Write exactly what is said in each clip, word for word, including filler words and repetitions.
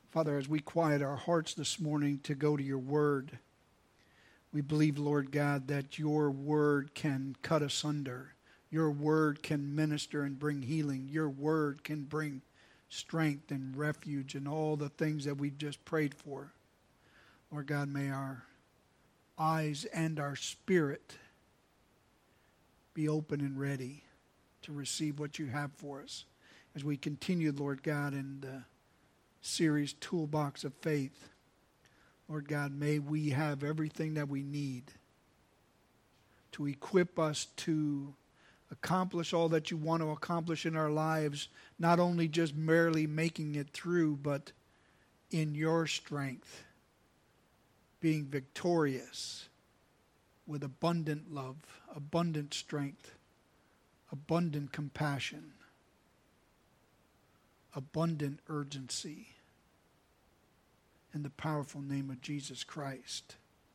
Father, as we quiet our hearts this morning to go to your word, we believe, Lord God, that your word can cut asunder. Your word can minister and bring healing. Your word can bring strength and refuge and all the things that we've just prayed for. Lord God, may our eyes and our spirit be open and ready to receive what you have for us. As we continue, Lord God, in the series Toolbox of Faith, Lord God, may we have everything that we need to equip us to accomplish all that you want to accomplish in our lives, not only just merely making it through, but in your strength, being victorious with abundant love, abundant strength, abundant compassion, abundant urgency. In the powerful name of Jesus Christ.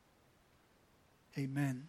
Amen.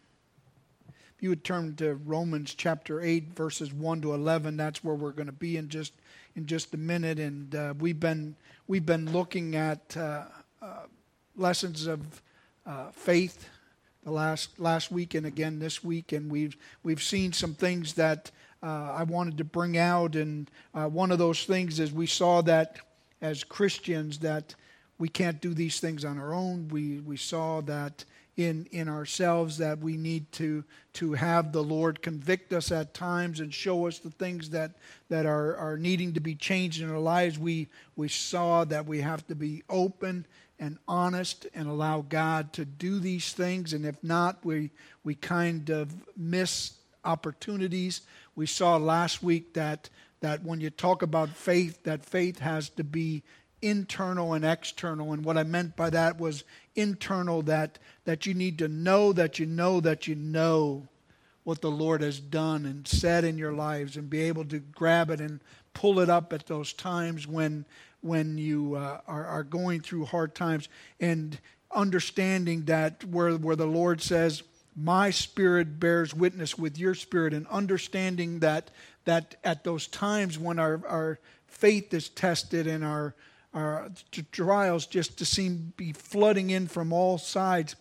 If you would turn to Romans chapter eight, verses one to eleven, that's where we're going to be in just in just a minute. And uh, we've been we've been looking at uh, uh, lessons of uh, faith the last last week and again this week, and we've we've seen some things that uh, I wanted to bring out. And uh, one of those things is we saw that as Christians that we can't do these things on our own. We we saw that in in ourselves that we need to to have the Lord convict us at times and show us the things that that are, are needing to be changed in our lives. We we saw that we have to be open and honest and allow God to do these things. And if not, we we kind of miss opportunities. We saw last week that that when you talk about faith, that faith has to be internal and external. And what I meant by that was internal, that that you need to know that you know that you know what the Lord has done and said in your lives, and be able to grab it and pull it up at those times when when you uh, are, are going through hard times, and understanding that where where the Lord says, my spirit bears witness with your spirit, and understanding that that at those times when our, our faith is tested and our Our trials just to seem to be flooding in from all sides,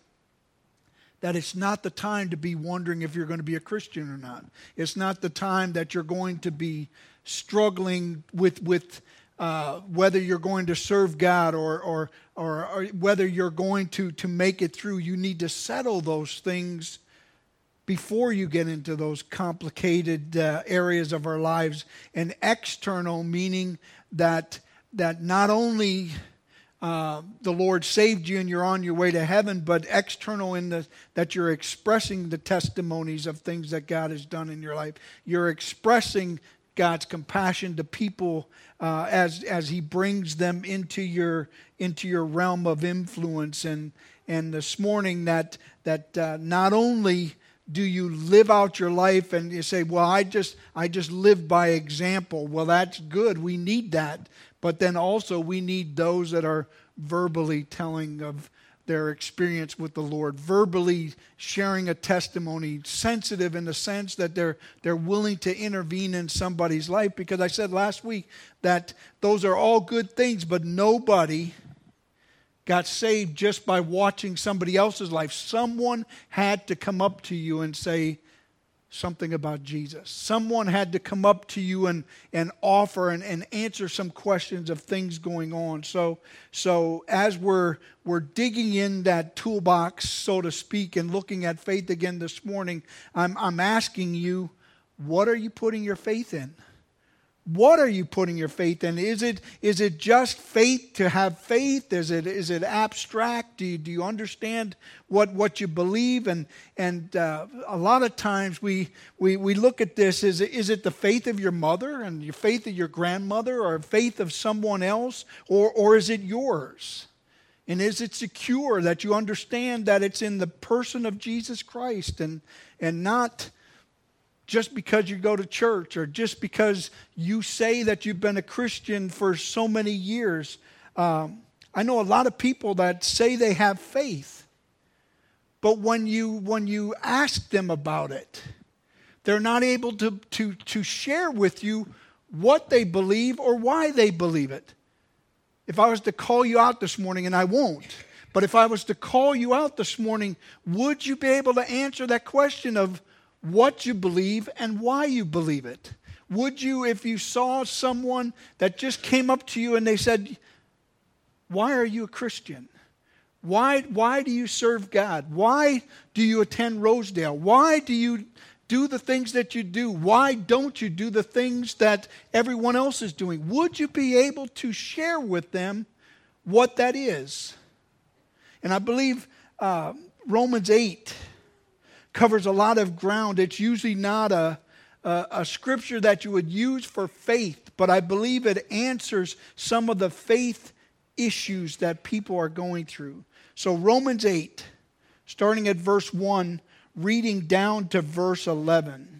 that it's not the time to be wondering if you're going to be a Christian or not. It's not the time that you're going to be struggling with with uh, whether you're going to serve God or or or, or whether you're going to to make it through. You need to settle those things before you get into those complicated uh, areas of our lives. And external, meaning that that not only uh, the Lord saved you and you're on your way to heaven, but external in the that you're expressing the testimonies of things that God has done in your life. You're expressing God's compassion to people uh, as as He brings them into your into your realm of influence. And and this morning that that uh, not only do you live out your life and you say, well, I just I just live by example. Well, that's good. We need that. But then also we need those that are verbally telling of their experience with the Lord, verbally sharing a testimony, sensitive in the sense that they're they're willing to intervene in somebody's life. Because I said last week that those are all good things, but nobody got saved just by watching somebody else's life. Someone had to come up to you and say something about Jesus. Someone had to come up to you and, and offer and, and answer some questions of things going on. So so as we're we're digging in that toolbox, so to speak, and looking at faith again this morning, I'm I'm asking you, what are you putting your faith in? What are you putting your faith in? Is it is it just faith to have faith? Is it is it abstract? Do you, do you understand what, what you believe? And and uh, a lot of times we, we we look at this, is it, is it the faith of your mother and your faith of your grandmother, or faith of someone else, or or is it yours? And is it secure that you understand that it's in the person of Jesus Christ, and and not just because you go to church, or just because you say that you've been a Christian for so many years. Um, I know a lot of people that say they have faith, but when you when you ask them about it, they're not able to, to, to share with you what they believe or why they believe it. if I was to call you out this morning, and I won't, but if I was to call you out this morning, would you be able to answer that question of what you believe and why you believe it? Would you, if you saw someone that just came up to you and they said, why are you a Christian? Why, why do you serve God? Why do you attend Rosedale? Why do you do the things that you do? Why don't you do the things that everyone else is doing? Would you be able to share with them what that is? And I believe uh, Romans eight covers a lot of ground. It's usually not a, a, a scripture that you would use for faith, but I believe it answers some of the faith issues that people are going through. So Romans eight, starting at verse one, reading down to verse eleven.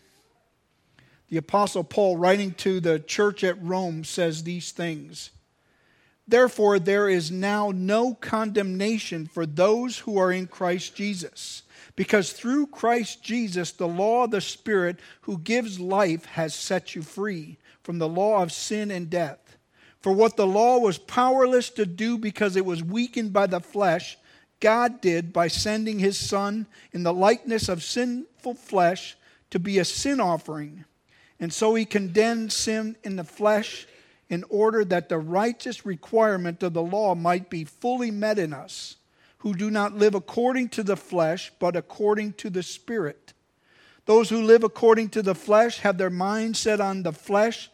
The Apostle Paul, writing to the church at Rome, says these things. Therefore, there is now no condemnation for those who are in Christ Jesus, because through Christ Jesus, the law of the Spirit who gives life has set you free from the law of sin and death. For what the law was powerless to do because it was weakened by the flesh, God did by sending His Son in the likeness of sinful flesh to be a sin offering. And so He condemned sin in the flesh in order that the righteous requirement of the law might be fully met in us, who do not live according to the flesh, but according to the Spirit. Those who live according to the flesh have their mind set on the fleshly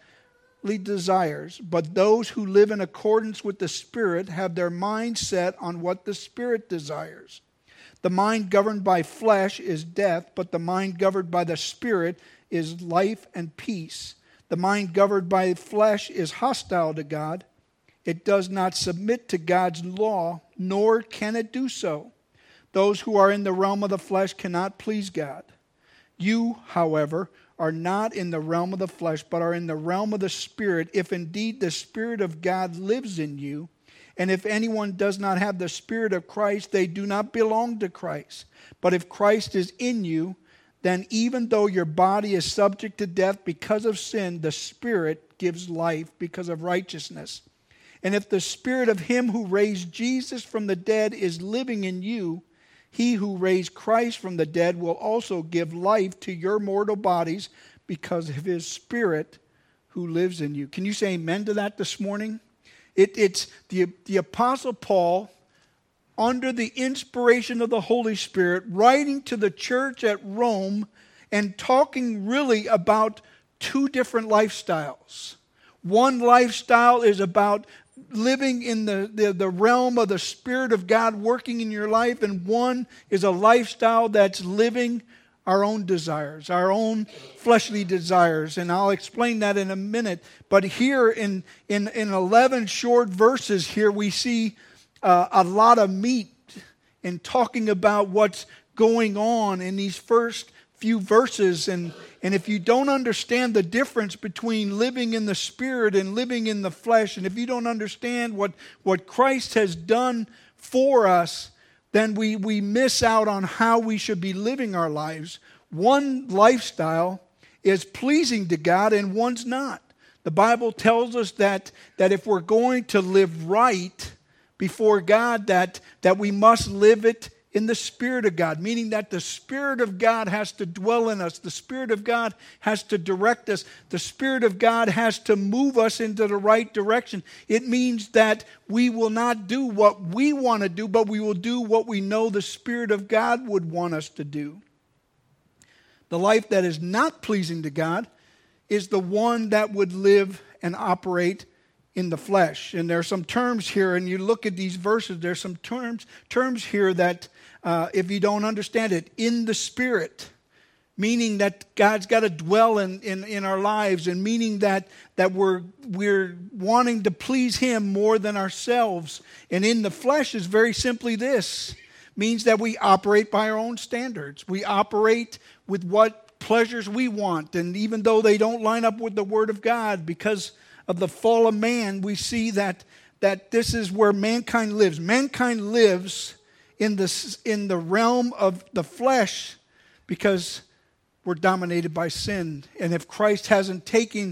desires, but those who live in accordance with the Spirit have their mind set on what the Spirit desires. The mind governed by flesh is death, but the mind governed by the Spirit is life and peace. The mind governed by flesh is hostile to God. It does not submit to God's law, nor can it do so. Those who are in the realm of the flesh cannot please God. You, however, are not in the realm of the flesh, but are in the realm of the Spirit, if indeed the Spirit of God lives in you. And if anyone does not have the Spirit of Christ, they do not belong to Christ. But if Christ is in you, then even though your body is subject to death because of sin, the Spirit gives life because of righteousness. And if the Spirit of Him who raised Jesus from the dead is living in you, He who raised Christ from the dead will also give life to your mortal bodies because of His Spirit who lives in you. Can you say amen to that this morning? It, it's the, the Apostle Paul, under the inspiration of the Holy Spirit, writing to the church at Rome and talking really about two different lifestyles. One lifestyle is about living in the, the, the realm of the Spirit of God working in your life, and one is a lifestyle that's living our own desires, our own fleshly desires. And I'll explain that in a minute. But here in, in, in eleven short verses here, we see uh, a lot of meat in talking about what's going on in these first few verses. And, and if you don't understand the difference between living in the Spirit and living in the flesh, and if you don't understand what, what Christ has done for us, then we, we miss out on how we should be living our lives. One lifestyle is pleasing to God and one's not. The Bible tells us that, that if we're going to live right before God, that, that we must live it in the Spirit of God, meaning that the Spirit of God has to dwell in us. The Spirit of God has to direct us. The Spirit of God has to move us into the right direction. It means that we will not do what we want to do, but we will do what we know the Spirit of God would want us to do. The life that is not pleasing to God is the one that would live and operate in the flesh. And there are some terms here, and you look at these verses, there's some terms terms here that uh, if you don't understand it, in the Spirit, meaning that God's got to dwell in, in, in our lives, and meaning that, that we're, we're wanting to please Him more than ourselves. And in the flesh is very simply this, means that we operate by our own standards. We operate with what pleasures we want, and even though they don't line up with the Word of God, because of the fall of man, we see that, that this is where mankind lives. Mankind lives in the, in the realm of the flesh because we're dominated by sin. And if Christ hasn't taken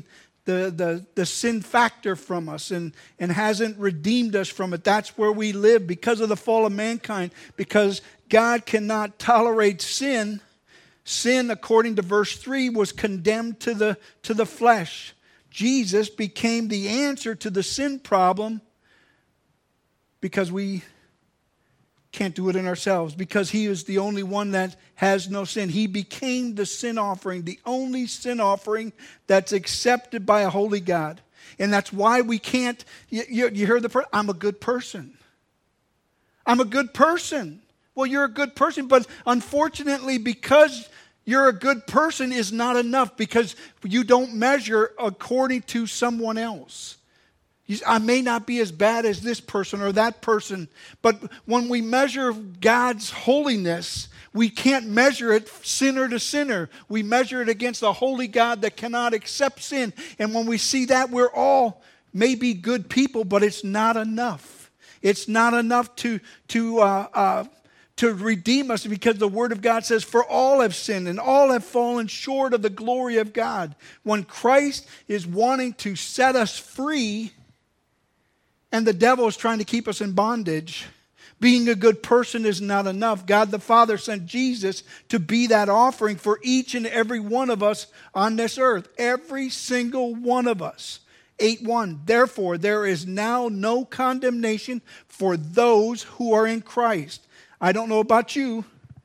the, the, the sin factor from us and, and hasn't redeemed us from it. That's where we live because of the fall of mankind. Because God cannot tolerate sin. Sin, according to verse three, was condemned to the, to the flesh. Jesus became the answer to the sin problem because we can't do it in ourselves, because he is the only one that has no sin. He became the sin offering, the only sin offering that's accepted by a holy God. And that's why we can't, you, you, you hear the person, I'm a good person. I'm a good person. Well, you're a good person, but unfortunately, because you're a good person is not enough, because you don't measure according to someone else. I may not be as bad as this person or that person, but when we measure God's holiness, we can't measure it sinner to sinner. We measure it against a holy God that cannot accept sin. And when we see that, we're all maybe good people, but it's not enough. It's not enough to to uh, uh, to redeem us, because the Word of God says, for all have sinned and all have fallen short of the glory of God. When Christ is wanting to set us free, and the devil is trying to keep us in bondage, being a good person is not enough. God the Father sent Jesus to be that offering for each and every one of us on this earth. Every single one of us. eight one. Therefore, there is now no condemnation for those who are in Christ. I don't know about you,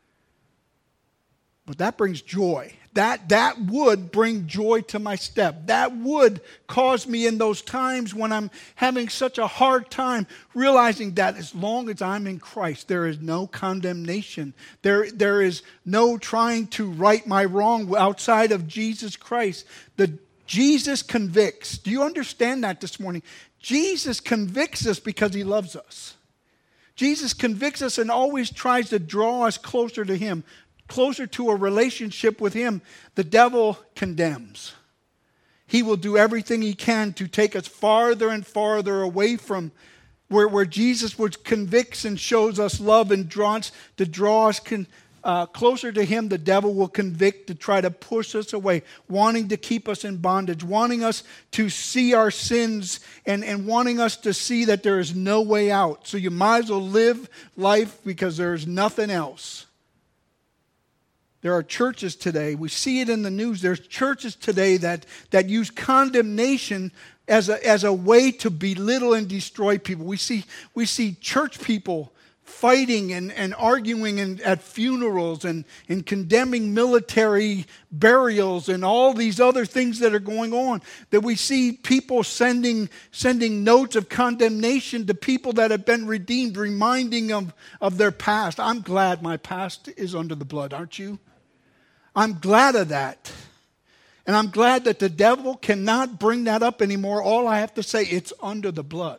but that brings joy. That, that would bring joy to my step. That would cause me in those times when I'm having such a hard time realizing that as long as I'm in Christ, there is no condemnation. There, there is no trying to right my wrong outside of Jesus Christ. The Jesus convicts. Do you understand that this morning? Jesus convicts us because he loves us. Jesus convicts us and always tries to draw us closer to him, closer to a relationship with him. The devil condemns. He will do everything he can to take us farther and farther away from where, where Jesus would convicts and shows us love and draws to draw us con, uh, closer to him. The devil will convict to try to push us away, wanting to keep us in bondage, wanting us to see our sins and, and wanting us to see that there is no way out. So you might as well live life because there is nothing else. There are churches today, we see it in the news, there's churches today that, that use condemnation as a, as a way to belittle and destroy people. We see, we see church people fighting and, and arguing in, at funerals and, and condemning military burials and all these other things that are going on. That we see people sending, sending notes of condemnation to people that have been redeemed, reminding them of their past. I'm glad my past is under the blood, aren't you? I'm glad of that. And I'm glad that the devil cannot bring that up anymore. All I have to say, it's under the blood.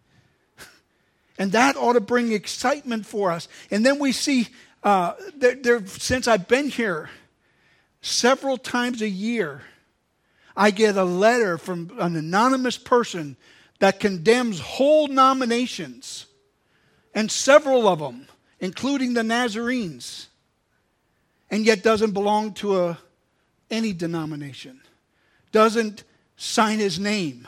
And that ought to bring excitement for us. And then we see, uh, there, there, since I've been here, several times a year, I get a letter from an anonymous person that condemns whole nominations, and several of them, including the Nazarenes, and yet doesn't belong to a, any denomination, doesn't sign his name.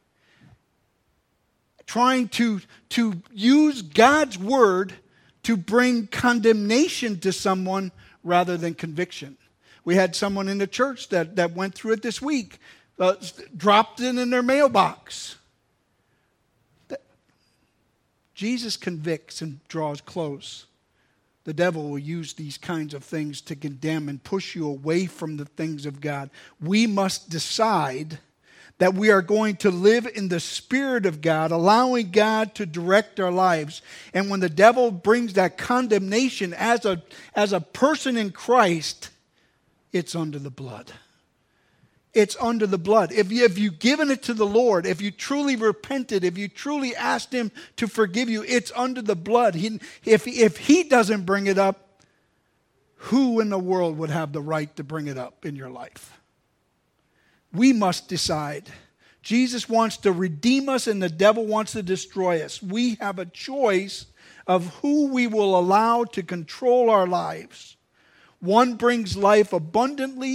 Trying to, to use God's word to bring condemnation to someone rather than conviction. We had someone in the church that, that went through it this week, uh, dropped it in their mailbox. That Jesus convicts and draws close. The devil will use these kinds of things to condemn and push you away from the things of God. We must decide that we are going to live in the Spirit of God, allowing God to direct our lives. And when the devil brings that condemnation as a, as a person in Christ, it's under the blood. It's under the blood. If, you, if you've given it to the Lord, if you truly repented, if you truly asked him to forgive you, it's under the blood. He, if, if he doesn't bring it up, who in the world would have the right to bring it up in your life? We must decide. Jesus wants to redeem us and the devil wants to destroy us. We have a choice of who we will allow to control our lives. One brings life abundantly,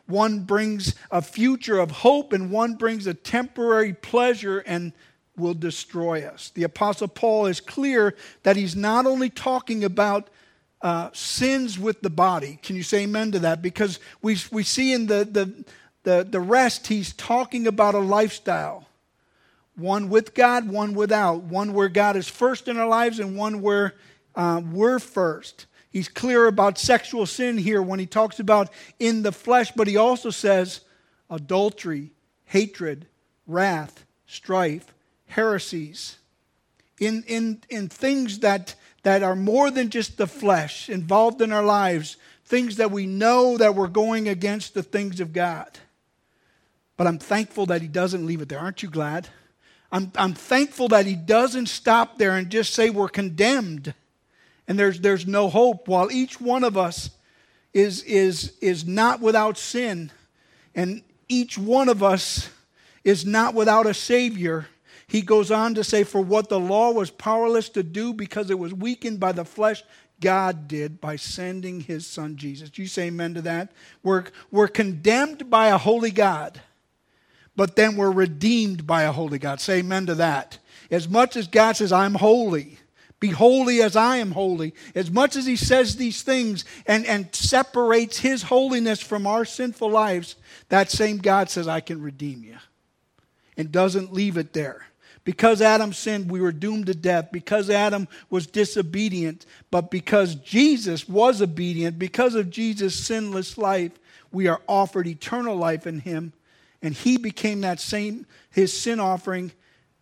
One brings a future of hope, and one brings a temporary pleasure and will destroy us. The Apostle Paul is clear that he's not only talking about uh, sins with the body. Can you say amen to that? Because we we see in the, the, the, the rest, he's talking about a lifestyle. One with God, one without. One where God is first in our lives, and one where uh, we're first. He's clear about sexual sin here when he talks about in the flesh, but he also says adultery, hatred, wrath, strife, heresies. In, in, in things that, that are more than just the flesh involved in our lives, things that we know that we're going against the things of God. But I'm thankful that he doesn't leave it there. Aren't you glad? I'm, I'm thankful that he doesn't stop there and just say we're condemned. And there's there's no hope. While each one of us is, is, is not without sin, and each one of us is not without a Savior, he goes on to say, for what the law was powerless to do because it was weakened by the flesh, God did by sending his Son Jesus. You say amen to that? We're, we're condemned by a holy God, but then we're redeemed by a holy God. Say amen to that. As much as God says, I'm holy, be holy as I am holy. As much as he says these things and, and separates his holiness from our sinful lives, that same God says, I can redeem you. And doesn't leave it there. Because Adam sinned, we were doomed to death. Because Adam was disobedient, but because Jesus was obedient, because of Jesus' sinless life, we are offered eternal life in him. And he became that same, his sin offering,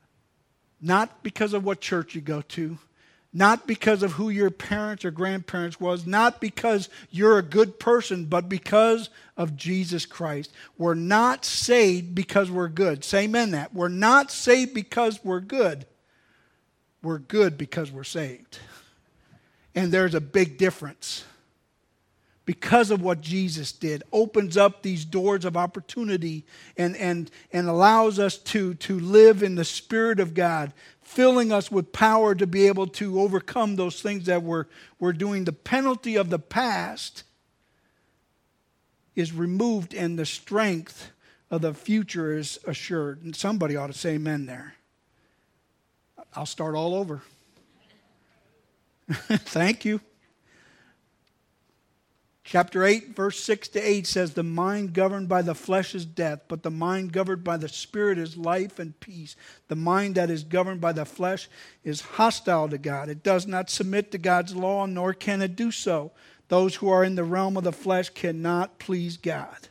not because of what church you go to, not because of who your parents or grandparents was, not because you're a good person, but because of Jesus Christ. We're not saved because we're good. Say amen that. We're not saved because we're good. We're good because we're saved. And there's a big difference. Because of what Jesus did, opens up these doors of opportunity and, and, and allows us to, to live in the Spirit of God, filling us with power to be able to overcome those things that we're, we're doing. The penalty of the past is removed and the strength of the future is assured. And somebody ought to say amen there. I'll start all over. Thank you. Chapter eight, verse six to eight says, the mind governed by the flesh is death, but the mind governed by the Spirit is life and peace. The mind that is governed by the flesh is hostile to God. It does not submit to God's law, nor can it do so. Those who are in the realm of the flesh cannot please God.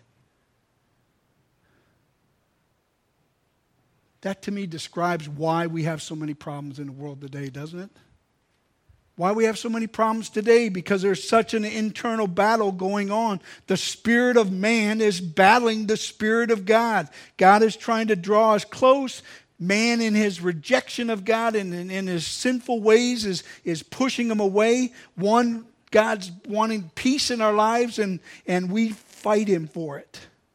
That to me describes why we have so many problems in the world today, doesn't it? Why we have so many problems today? Because there's such an internal battle going on. The spirit of man is battling the Spirit of God. God is trying to draw us close. Man, in his rejection of God and in, in his sinful ways, is, is pushing him away. One, God's wanting peace in our lives, and, and we fight him for it.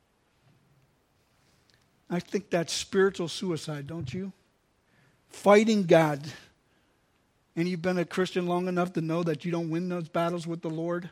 I think that's spiritual suicide, don't you? Fighting God. And you've been a Christian long enough to know that you don't win those battles with the Lord?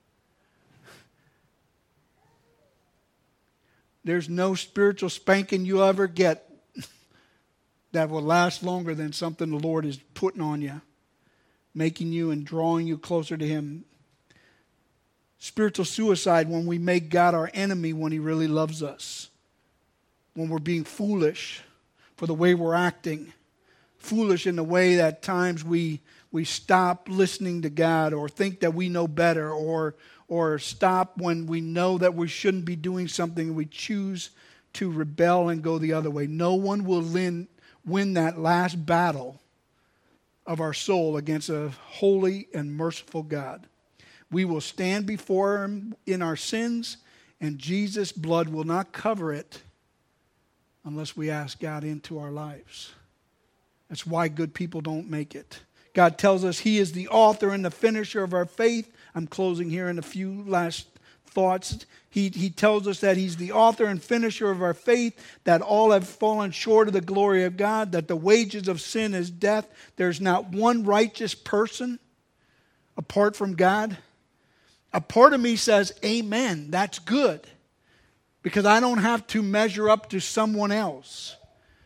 There's no spiritual spanking you'll ever get that will last longer than something the Lord is putting on you, making you and drawing you closer to him. Spiritual suicide when we make God our enemy when he really loves us. When we're being foolish for the way we're acting. Foolish in the way that at times we we stop listening to God or think that we know better, or or stop when we know that we shouldn't be doing something and we choose to rebel and go the other way. No one will win, win that last battle of our soul against a holy and merciful God. We will stand before him in our sins, and Jesus' blood will not cover it unless we ask God into our lives. That's why good people don't make it. God tells us he is the author and the finisher of our faith. I'm closing here in a few last thoughts. He, he tells us that he's the author and finisher of our faith, that all have fallen short of the glory of God, that the wages of sin is death. There's not one righteous person apart from God. A part of me says, amen, that's good. because I don't have to measure up to someone else.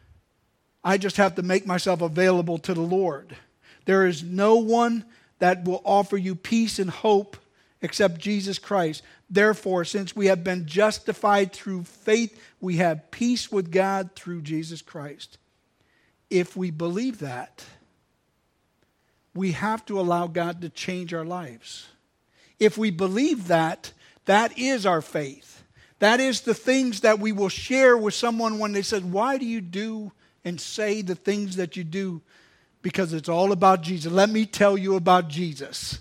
I just have to make myself available to the Lord. There is no one that will offer you peace and hope except Jesus Christ. Therefore, since we have been justified through faith, we have peace with God through Jesus Christ. If we believe that, we have to allow God to change our lives. If we believe that, that is our faith. That is the things that we will share with someone when they say, why do you do and say the things that you do? Because it's all about Jesus. Let me tell you about Jesus.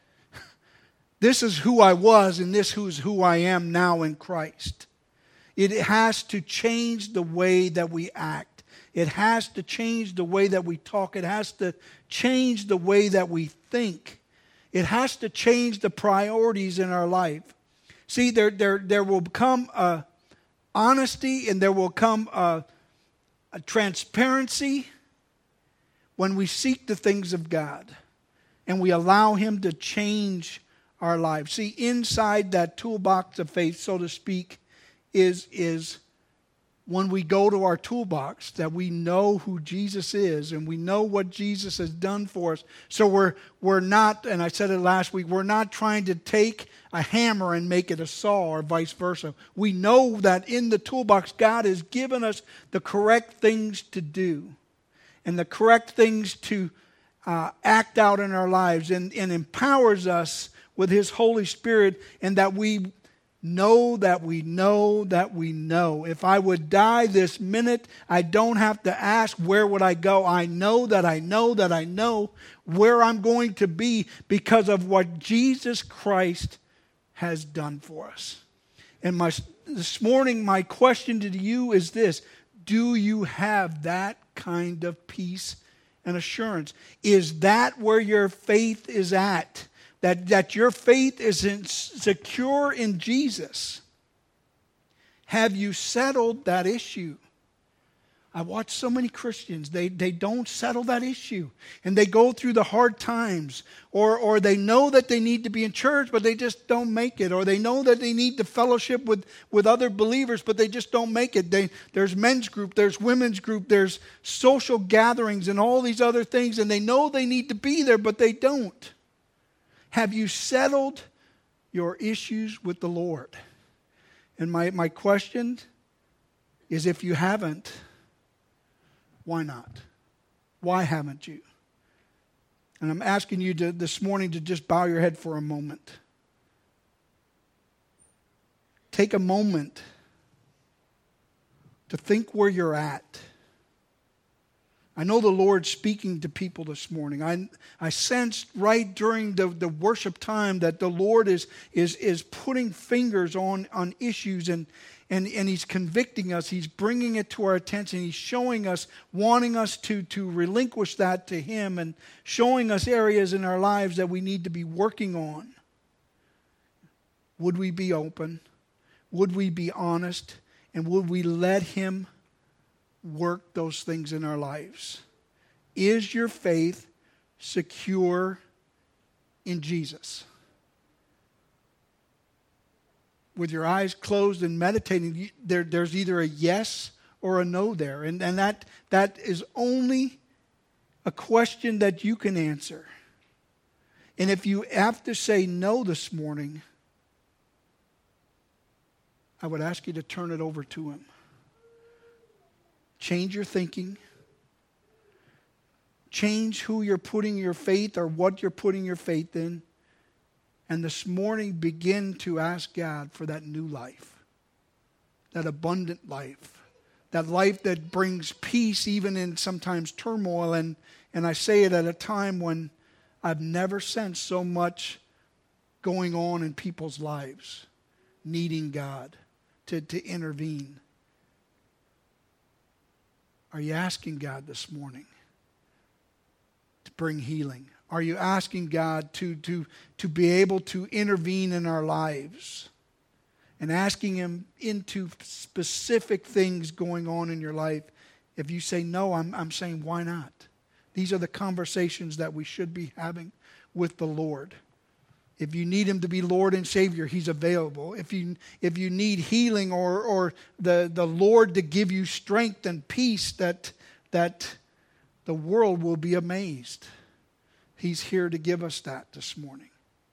This is who I was, and this is who I am now in Christ. It has to change the way that we act. It has to change the way that we talk. It has to change the way that we think. It has to change the priorities in our life. See, there, there, there will come a honesty, and there will come a, a transparency when we seek the things of God and we allow Him to change our lives. See, inside that toolbox of faith, so to speak, is, is when we go to our toolbox, that we know who Jesus is and we know what Jesus has done for us. So we're, we're not, and I said it last week, we're not trying to take a hammer and make it a saw or vice versa. We know that in the toolbox, God has given us the correct things to do and the correct things to uh, act out in our lives, and, and empowers us with His Holy Spirit, and that we know that we know that we know. If I would die this minute, I don't have to ask, where would I go? I know that I know that I know where I'm going to be because of what Jesus Christ has done for us. And my this morning, my question to you is this: do you have that kind of peace and assurance? Is that where your faith is at? That, that your faith is in, secure in Jesus? Have you settled that issue? I watch so many Christians, they, they don't settle that issue. And they go through the hard times. Or, or they know that they need to be in church, but they just don't make it. Or they know that they need to fellowship with, with other believers, but they just don't make it. They, there's men's group, there's women's group, there's social gatherings and all these other things. And they know they need to be there, but they don't. Have you settled your issues with the Lord? And my, my question is, if you haven't, why not? Why haven't you? And I'm asking you to, this morning to just bow your head for a moment. Take a moment to think where you're at. I know the Lord's speaking to people this morning. I, I sensed right during the, the worship time that the Lord is, is, is putting fingers on, on issues, and, and, and He's convicting us. He's bringing it to our attention. He's showing us, wanting us to, to relinquish that to Him, and showing us areas in our lives that we need to be working on. Would we be open? Would we be honest? And would we let Him work those things in our lives? Is your faith secure in Jesus? With your eyes closed and meditating, there, there's either a yes or a no there. And, and that, that is only a question that you can answer. And if you have to say no this morning, I would ask you to turn it over to Him. Change your thinking. Change who you're putting your faith or what you're putting your faith in. And this morning, begin to ask God for that new life, that abundant life, that life that brings peace even in sometimes turmoil. And, and I say it at a time when I've never sensed so much going on in people's lives, needing God to, to intervene. Are you asking God this morning to bring healing? Are you asking God to, to, to be able to intervene in our lives? And asking Him into specific things going on in your life? If you say no, I'm, I'm saying, why not? These are the conversations that we should be having with the Lord. If you need him to be Lord and Savior, he's available. If you if you need healing or or the, the Lord to give you strength and peace that that the world will be amazed. He's here to give us that this morning.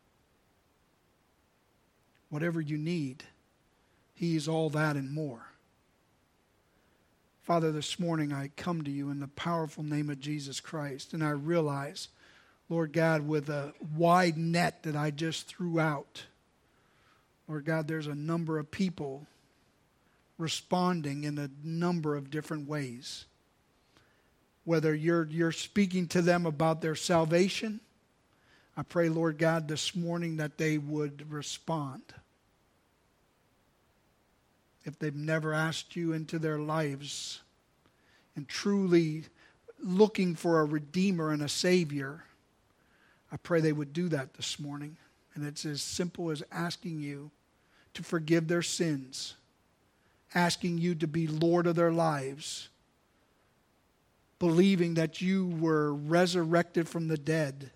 Whatever you need, he is all that and more. Father, this morning I come to you in the powerful name of Jesus Christ, and I realize, Lord God, with a wide net that I just threw out, Lord God, there's a number of people responding in a number of different ways. Whether you're, you're speaking to them about their salvation, I pray, Lord God, this morning that they would respond. If they've never asked you into their lives and truly looking for a Redeemer and a Savior, I pray they would do that this morning. And it's as simple as asking you to forgive their sins, asking you to be Lord of their lives, believing that you were resurrected from the dead.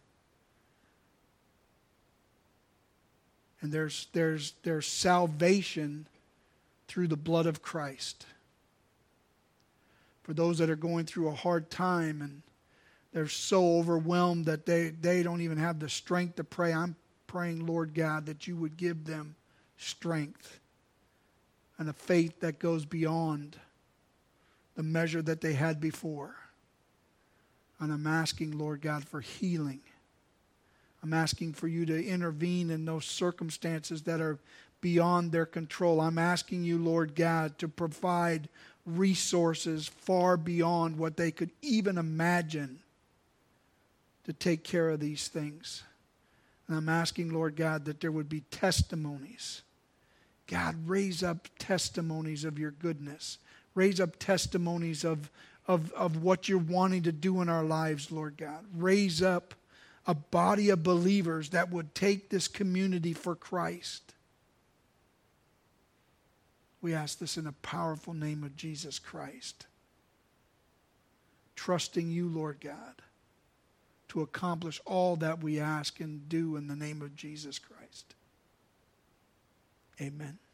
And there's, there's, there's salvation through the blood of Christ. For those that are going through a hard time and they're so overwhelmed that they, they don't even have the strength to pray, I'm praying, Lord God, that you would give them strength and a faith that goes beyond the measure that they had before. And I'm asking, Lord God, for healing. I'm asking for you to intervene in those circumstances that are beyond their control. I'm asking you, Lord God, to provide resources far beyond what they could even imagine to take care of these things. And I'm asking, Lord God, that there would be testimonies. God, raise up testimonies of your goodness. Raise up testimonies of, of, of what you're wanting to do in our lives, Lord God. Raise up a body of believers that would take this community for Christ. We ask this in the powerful name of Jesus Christ. Trusting you, Lord God, to accomplish all that we ask and do in the name of Jesus Christ. Amen.